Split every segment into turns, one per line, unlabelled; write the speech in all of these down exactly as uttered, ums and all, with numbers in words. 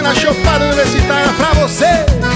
na Chopada Universitária pra você.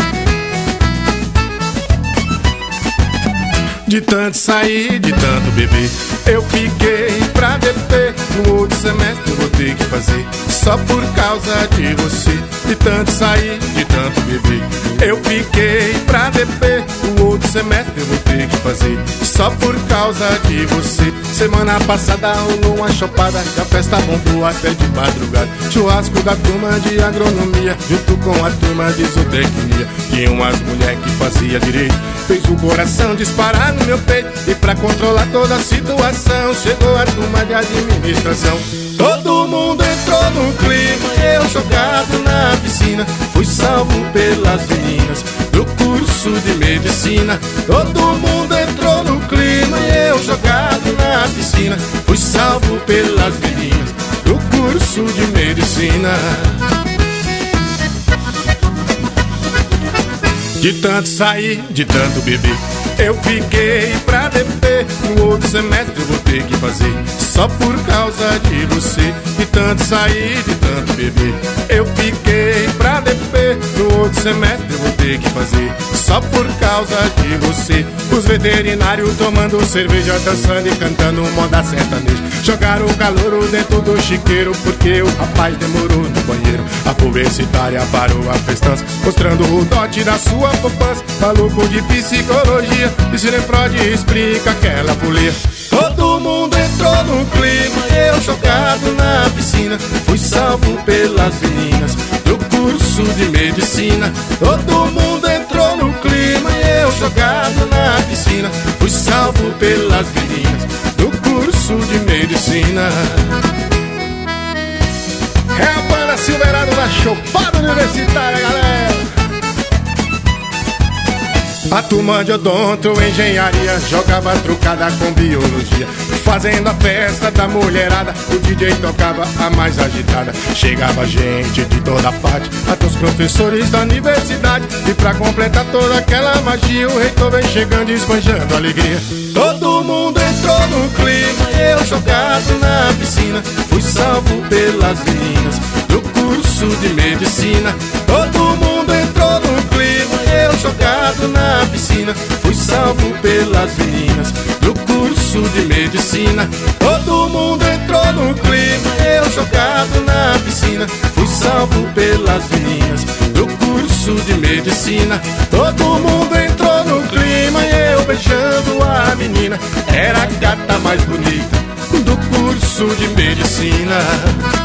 De tanto sair, de tanto beber, eu fiquei pra beber. No outro semestre eu vou ter que fazer só por causa de você. De tanto sair, de tanto beber, eu fiquei pra beber. No outro semestre eu vou ter que fazer só por causa de você. Semana passada rolou uma chopada, a festa bombou até de madrugada. Churrasco da turma de agronomia, junto com a turma de zootecnia. Tinha umas mulheres que fazia direito, fez o coração disparar no meu peito. E pra controlar toda a situação, chegou a turma de administração. Todo mundo entrou no clima, eu jogado na piscina, fui salvo pelas meninas do curso de medicina. Todo mundo entrou no clima, eu jogado na piscina, fui salvo pelas meninas do curso de medicina. De tanto sair, de tanto beber, eu fiquei pra beber. No outro semestre eu vou ter que fazer só por causa de você. De tanto sair, de tanto beber, eu fiquei pra beber. No outro semestre eu vou ter que fazer só por causa de você. Os veterinários tomando cerveja, dançando e cantando moda sertaneja. Jogaram o calouro dentro do chiqueiro porque o rapaz demorou no banheiro. A publicitária parou a festança, mostrando o dote da sua poupança. Maluco de psicologia, e se nem Freud explica aquela folia. Todo mundo entrou no clima, eu jogado na piscina, fui salvo pelas meninas do curso de medicina. Todo mundo entrou no clima, eu jogado na piscina, fui salvo pelas meninas do curso de medicina. É a banda Silverado da Chopada Universitária, galera. A turma de odonto, engenharia, jogava trucada com biologia. Fazendo a festa da mulherada, o D J tocava a mais agitada. Chegava gente de toda parte, até os professores da universidade. E pra completar toda aquela magia, o reitor vem chegando e esbanjando alegria. Todo mundo entrou no clima, eu jogado na piscina, fui salvo pelas meninas do curso de medicina. Todo mundo entrou no clima, eu jogado na piscina, fui salvo pelas meninas do curso de medicina. Todo mundo entrou no clima, eu jogado na piscina, fui salvo pelas meninas do curso de medicina. Todo mundo entrou no clima e eu beijando a menina, era a gata mais bonita do curso de medicina.